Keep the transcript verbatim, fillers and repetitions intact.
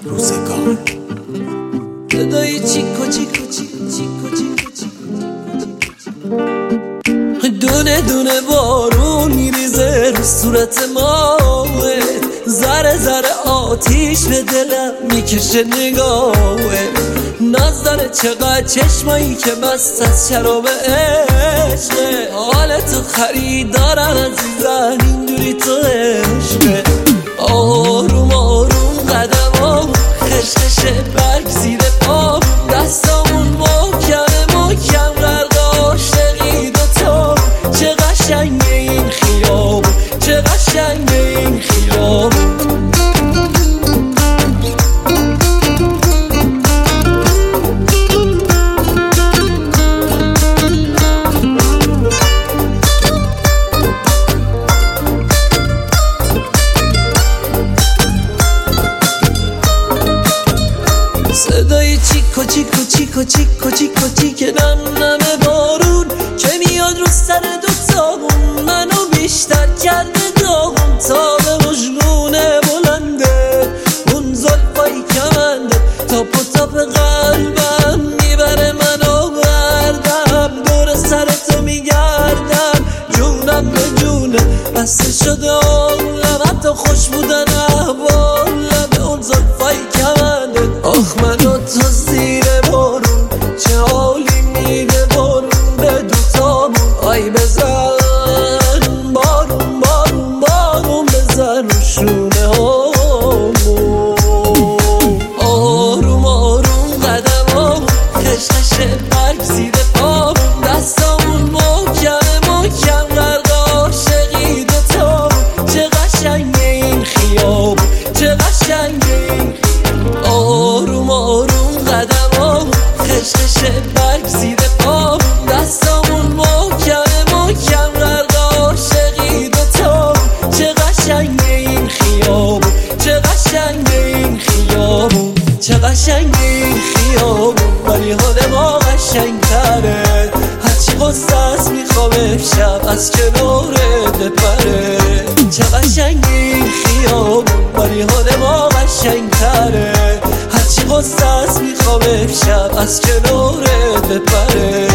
روزگار صدای چیکو چیکو چیکو چیکو چیکو چیکو دونه دونه بارون میریزه رو صورت ما، ذره ذره آتیش به دلم میکشه نگاهه. ناز داره چقدر چشمایی که مست از شراب عشقه. حالتو خریدارم عزیزم اینجوری تو عشقه. آروم آروم قدمام خشخشه برگ زیر پا، دستامون محکم محکم غرق عاشقی دوتا. چه قشنگه این خیابون، چه قشنگه این خیابون. صدای چیکو چیکو چیکو چیکو چیکو چیک نم نم بارون که میاد رو سر دوتامون، منو بیشتر کرده داغون. تا به مجنونه بلنده اون زلفای کمنده، تاپ و تاپ قلبم میبره منو بردم. دور سرتو میگردم جونم به جونه، بسته شده عالم حتی خوش بودن احوالم. اون زلفای کمنده آخ منو تو زیر بارون، چه حالی میده بارون به دوتامون. آی بزن بارون بارون بارون بزن رو شونه هامون. آروم آروم قدمام خشخشه برگ زیر پا، دستامون محکم محکم غرق عاشقی دوتامون. چه قشنگه این خیابون، چه قشنگه این خیابون. آروم آروم قدمام خشخشه برگ زیر پا، دستامون محکم محکم غرق عاشقی دوتامون. چه قشنگه این خیابون، چه قشنگه این خیابون. چه قشنگه این خیابون ولی حال ما قشنگتره. هرچی غصه است میخوام امشب از کنارت بپره. چه قشنگه این خیابون ولی حال ما قشنگتره. هرچی غصه است میخوام امشب از کنارت بپره.